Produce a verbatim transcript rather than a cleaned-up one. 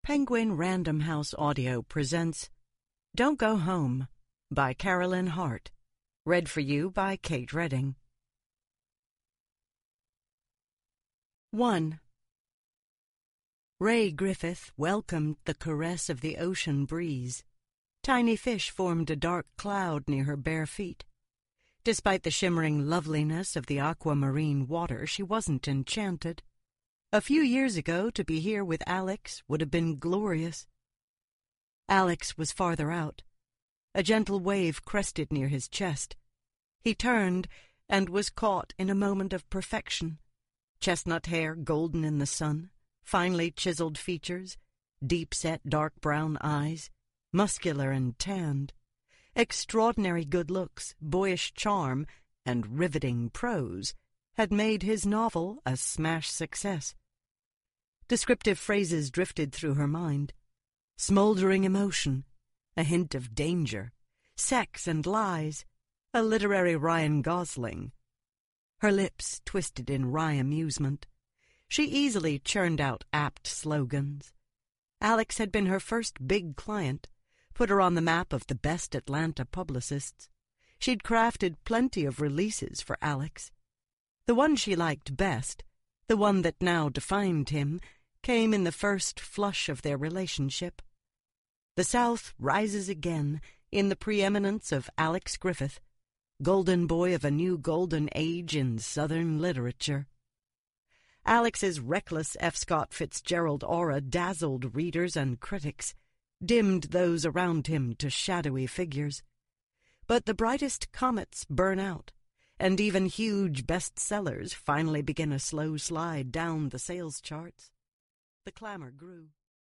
Penguin Random House Audio presents Don't Go Home by Carolyn Hart. Read for you by Kate Redding. one. Ray Griffith welcomed the caress of the ocean breeze. Tiny fish formed a dark cloud near her bare feet. Despite the shimmering loveliness of the aquamarine water, she wasn't enchanted. A few years ago, to be here with Alex would have been glorious. Alex was farther out. A gentle wave crested near his chest. He turned and was caught in a moment of perfection. Chestnut hair golden in the sun, finely chiseled features, deep-set dark brown eyes, muscular and tanned. Extraordinary good looks, boyish charm, and riveting prose had made his novel a smash success. Descriptive phrases drifted through her mind. Smoldering emotion, a hint of danger, sex and lies, a literary Ryan Gosling. Her lips twisted in wry amusement. She easily churned out apt slogans. Alex had been her first big client, put her on the map of the best Atlanta publicists. She'd crafted plenty of releases for Alex. The one she liked best, the one that now defined him, came in the first flush of their relationship. The South rises again in the preeminence of Alex Griffith, golden boy of a new golden age in Southern literature. Alex's reckless F. Scott Fitzgerald aura dazzled readers and critics, dimmed those around him to shadowy figures. But the brightest comets burn out, and even huge bestsellers finally begin a slow slide down the sales charts. The clamor grew.